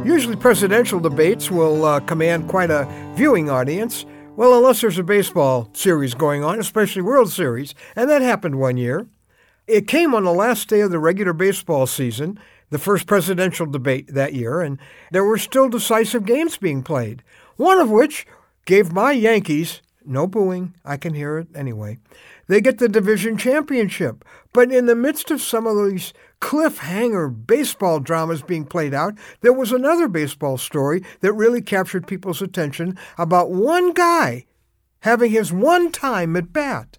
Usually presidential debates will command quite a viewing audience. Well, unless there's a baseball series going on, especially World Series, and that happened one year. It came on the last day of the regular baseball season, the first presidential debate that year, and there were still decisive games being played, one of which gave my Yankees, no booing, I can hear it anyway, they get the division championship. But in the midst of some of these cliffhanger baseball dramas being played out, there was another baseball story that really captured people's attention about one guy having his one time at bat.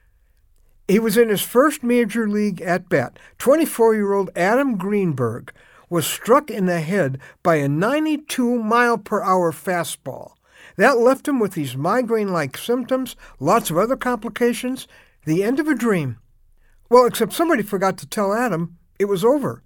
He was in his first major league at bat. 24-year-old Adam Greenberg was struck in the head by a 92-mile-per-hour fastball. That left him with these migraine-like symptoms, lots of other complications, the end of a dream. Well, except somebody forgot to tell Adam it was over.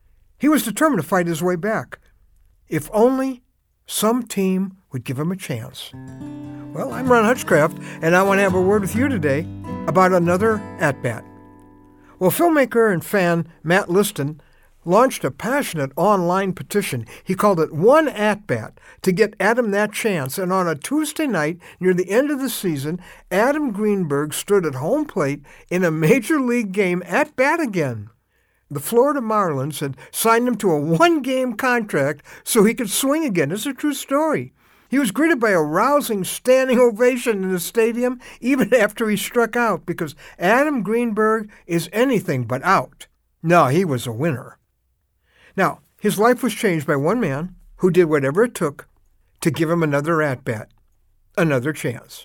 He was determined to fight his way back. If only some team would give him a chance. Well, I'm Ron Hutchcraft, and I want to have a word with you today about another at-bat. Well, filmmaker and fan Matt Liston launched a passionate online petition. He called it One At-Bat to get Adam that chance. And on a Tuesday night near the end of the season, Adam Greenberg stood at home plate in a major league game at bat again. The Florida Marlins had signed him to a one-game contract so he could swing again. It's a true story. He was greeted by a rousing standing ovation in the stadium even after he struck out, because Adam Greenberg is anything but out. No, he was a winner. Now, his life was changed by one man who did whatever it took to give him another at-bat, another chance.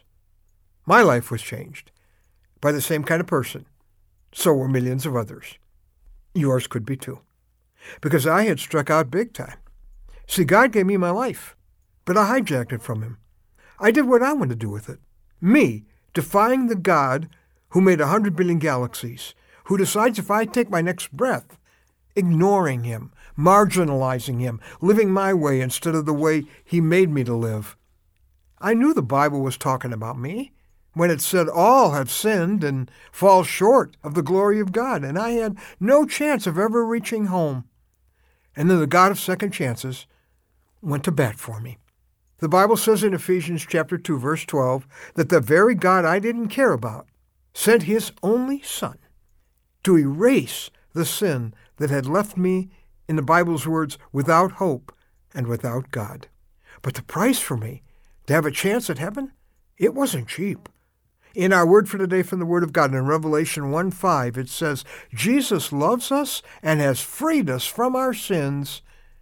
My life was changed by the same kind of person. So were millions of others. Yours could be too. Because I had struck out big time. See, God gave me my life, but I hijacked it from him. I did what I wanted to do with it. Me, defying the God who made 100 billion galaxies, who decides if I take my next breath, ignoring him, marginalizing him, living my way instead of the way he made me to live. I knew the Bible was talking about me when it said all have sinned and fall short of the glory of God, and I had no chance of ever reaching home. And then the God of second chances went to bat for me. The Bible says in Ephesians chapter 2, verse 12, that the very God I didn't care about sent his only Son to erase the sin that had left me, in the Bible's words, without hope and without God. But the price for me to have a chance at heaven, it wasn't cheap. In our word for today from the Word of God in Revelation 1:5, it says, Jesus loves us and has freed us from our sins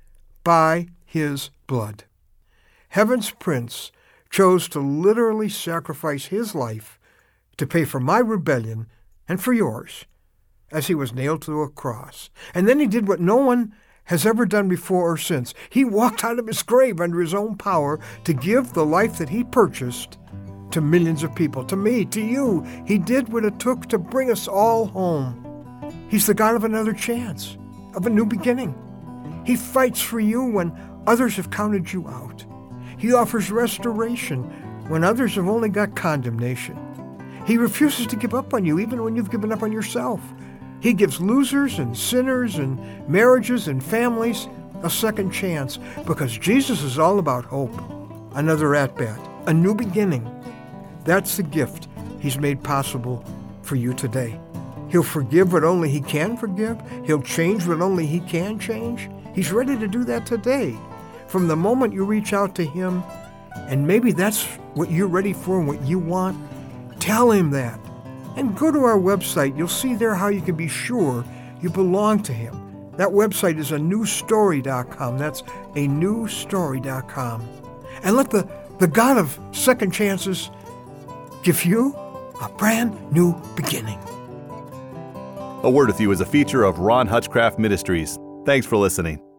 by his blood. Heaven's Prince chose to literally sacrifice his life to pay for my rebellion and for yours, as he was nailed to a cross. And then he did what no one has ever done before or since. He walked out of his grave under his own power to give the life that he purchased to millions of people, to me, to you. He did what it took to bring us all home. He's the God of another chance, of a new beginning. He fights for you when others have counted you out. He offers restoration when others have only got condemnation. He refuses to give up on you even when you've given up on yourself. He gives losers and sinners and marriages and families a second chance, because Jesus is all about hope, another at-bat, a new beginning. That's the gift he's made possible for you today. He'll forgive what only he can forgive. He'll change what only he can change. He's ready to do that today. From the moment you reach out to him, and maybe that's what you're ready for and what you want, tell him that. And go to our website. You'll see there how you can be sure you belong to him. That website is anewstory.com. That's anewstory.com. And let the God of second chances give you a brand new beginning. A Word with You is a feature of Ron Hutchcraft Ministries. Thanks for listening.